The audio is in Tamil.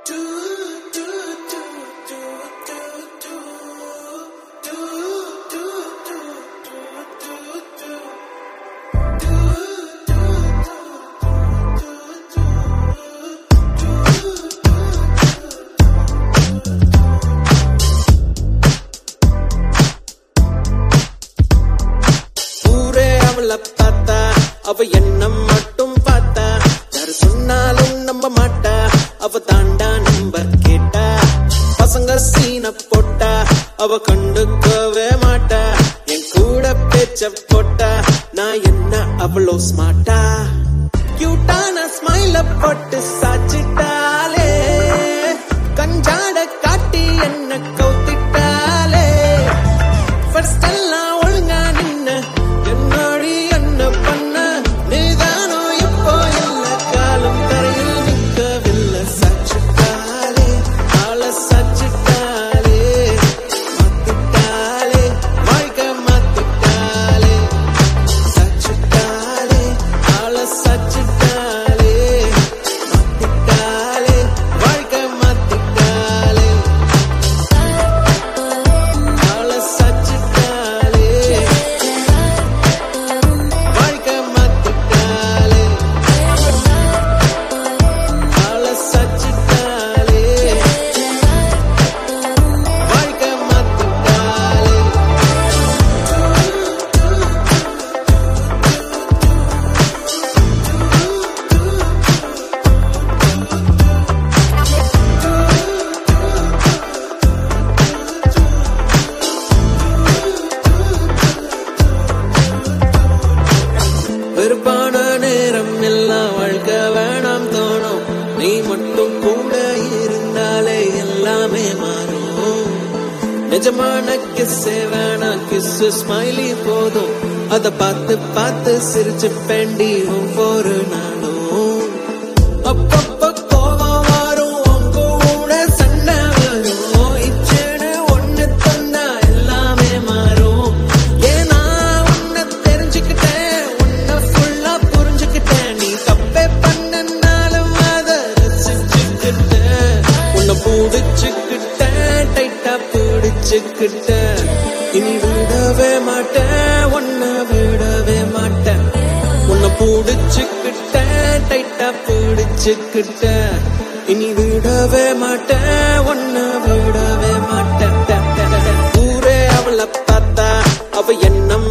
அவ என்ன மட்டும் பார்த்தா, யாரு சொன்னாலும் நம்ப மாட்டா. அவ தாண்டா நம்பர் கேட்டா, பசங்க சீன போட்டா, அவ கண்டுக்கவே மாட்டா. என் கூட பேச்ச போட்டா, நான் என்ன அவ்வளோ ஸ்மார்ட்டா. கியூட்டான ஸ்மைல போட்டு சாச்சிட்டாலே, கஞ்சாட காட்டி என்ன கவுத்திட்டாலே. ஃபர்ஸ்ட் எல்லாம் ஒழுங்கா நின்ன என்னோடி என்ன பண்ண, நீதானோ இப்போ இல்ல காலம் தரையில் நிற்கவில்லை. சாச்சிட்டாலே ஆள சாச்சிட்டாலே, மாத்திட்டாலே வாழ்க்கை மாத்திட்டாலே. சாச்சிட்டாலே ஆள சாச்சிட்டாலே, மாத்திட்டாலே வாழ்க்கை மாத்திட்டாலே. ஆள சாச்சிட்டாலே, வாழ்க்கை மாத்திட்டாலே. ஆள சாச்சிட்டாலே, வாழ்க்கை மாத்திட்டாலே. வெறுப்பான நேரம் எல்லாம் வாழ்க்கை வேணாம் தோணும். நீ மட்டும் கூட இருந்தாலே எல்லாமே மாறும். நிஜமான கிஸ்ஸே வேணாம், கிஸ்ஸு ஸ்மைலி போதும். அத பார்த்து பார்த்து சிரிச்சு பெண்டி ஒவ்வொரு நாளும். அப்பப்ப கோவம் வரும், உங்க கூட சண்டை வரும். இச்சேன்னு ஒண்ணு தந்தா எல்லாமே மாறும். ஏன்னா உன்னை தெரிஞ்சுக்கிட்டேன், உன்னை ஃபுல்லா புரிஞ்சுக்கிட்டேன். நீ தப்பே பண்ணனாலும் அத ரசிச்சுக்கிட்டேன். உன்னை பூடிச்சுக்கிட்டேன், டைட்டா பிடிச்சுக்கிட்டேன். இனி விடவே மாட்டேன், உன்னை விடவே மாட்டேன். உன்னை பூடிச்சுக்கிட்டேன், டைட்டா பிடிச்சுக்கிட்டேன். இனி விடவே மாட்டேன், உன்னை விடவே மாட்டேன். ஊரே அவளை பார்த்தா, அவ என்ன